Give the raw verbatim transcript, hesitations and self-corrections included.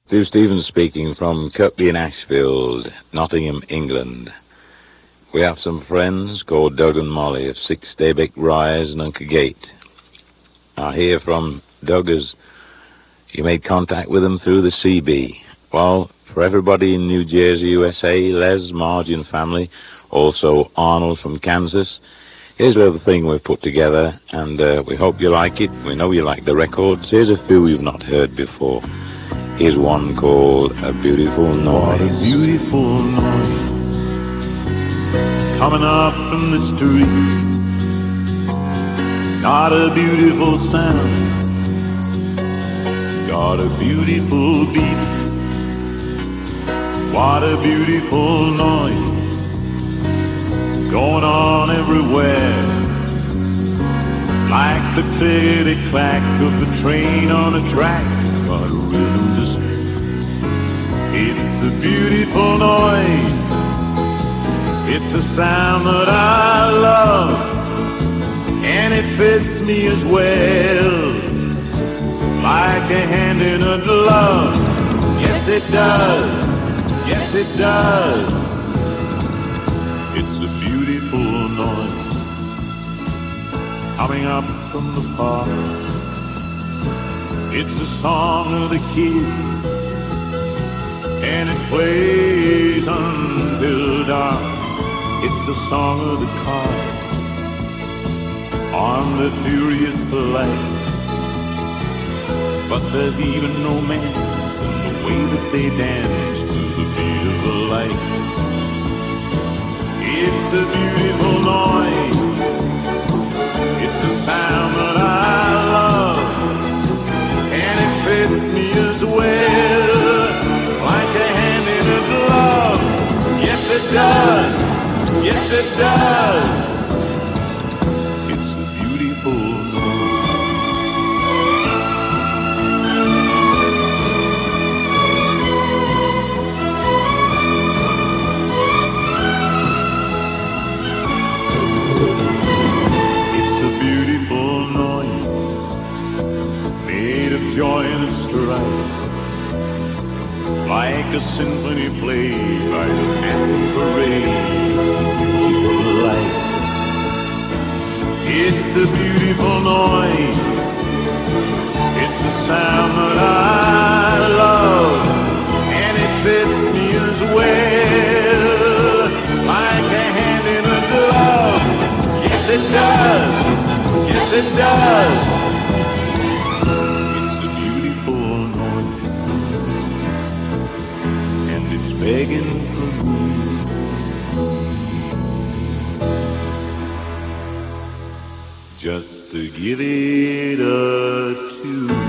Steve Stevens speaking from Kirkby in Ashfield, Nottingham, England. We have some friends called Doug and Molly of Six Staybeck Rise and Unca Gate. I hear from Doug as you made contact with them through the C B. Well, for everybody in New Jersey, U S A, Les, Margie and family, also Arnold from Kansas, here's a little thing we've put together, and uh, we hope you like it. We know you like the records. Here's a few you've not heard before. Here's one called A Beautiful Noise. What a beautiful noise coming up from the street. Got a beautiful sound, got a beautiful beat. What a beautiful noise going on everywhere, like the clickety-clack of the train on a track. Got a rhythm to spin. It's a beautiful noise. It's a sound that I love, and it fits me as well, like a hand in a glove. Yes, it does. Yes, it does. It's a beautiful noise coming up from the park. It's a song of the kids, and it plays until dark. It's the song of the cars on the furious flight. But there's even romance in the way that they dance to the beat of the light. It's a beautiful noise. It's a sound that I love, and it fits me as well, like a hand in a glove. Yes, it does. Yes, it does. It's a beautiful noise. It's a beautiful noise made of joy and strife, like a symphony played by the masquerade of life. It's a beautiful noise. It's a sound that I love, and it fits me as well, like a hand in a glove. Yes, it does. Yes, it does. It's a beautiful noise, and it's begging for me. Just to give it a tune.